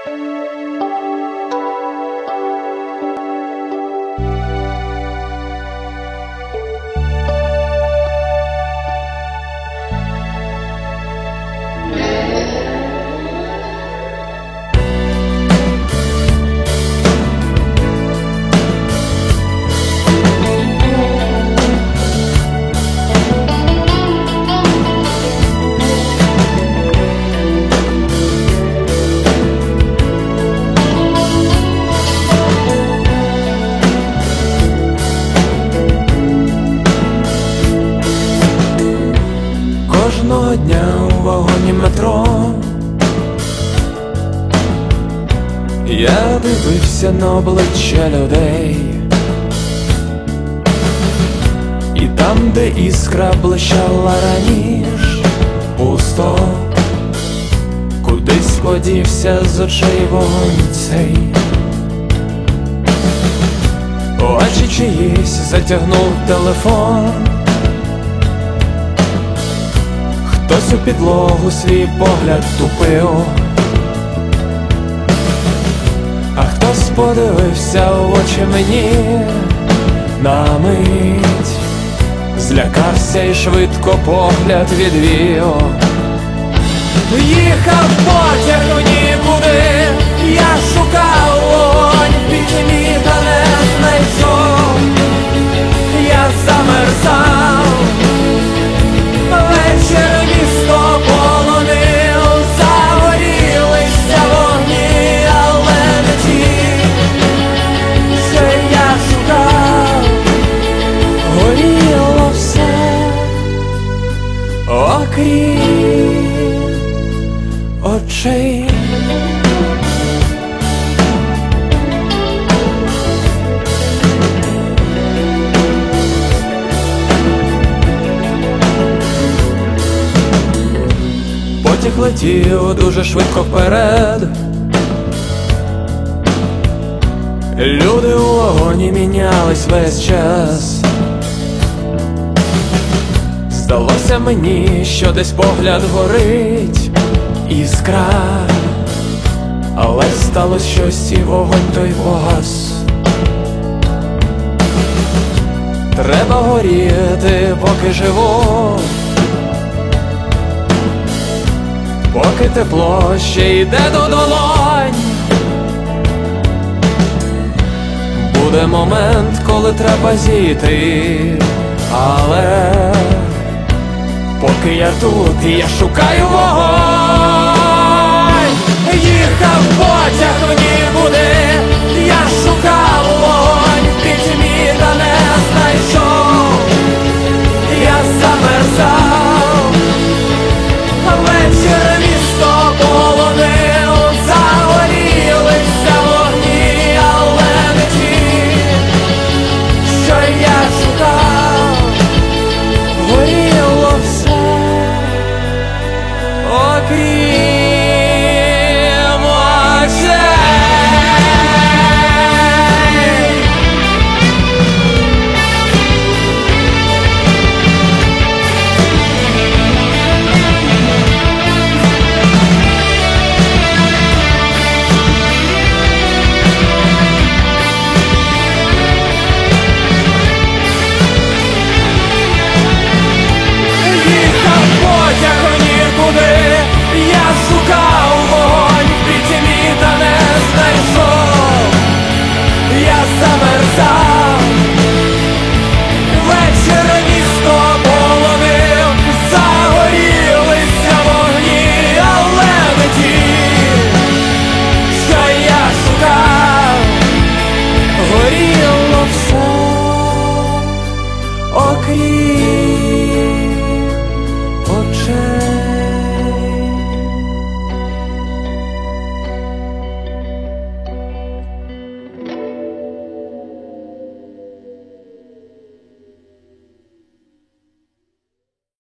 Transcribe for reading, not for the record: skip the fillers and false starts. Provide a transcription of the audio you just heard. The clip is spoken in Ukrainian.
Кожного дня у вагоні метро я дивився на обличчя людей, і там, де іскра блищала раніше, пусто, кудись подівся з очей вогонь цей. Очі чиїсь затягнув телефон, хтось у підлогу свій погляд тупив, а хтось подивився в очі мені на мить, злякався і швидко погляд відвів. Їхав потяг в нікуди, я шукав вогонь в пітьмі, та не знайшов, я замерзав. Вечір місто полонив, загорілися вогні, але не ті, що я шукав. Горіло все, окрім очей. Потяг летів дуже швидко вперед, люди у вагоні мінялись весь час. Здалося мені, що десь погляд горить іскра, але сталося щось, і вогонь той погас. Треба горіти, поки живу, поки тепло ще йде до долонь. Буде момент, коли треба зійти, але поки я тут, я шукаю вогонь. Їхав потяг в нікуди, я шукав вогонь в пітьмі, та не знайшов, я замерзав. Вечір місто полонив, загорілися вогні, але не ті, що я шукав. Горіло все, окрім очей. Я шукав вогонь в пітьмі, та не знайшов, я замерзав.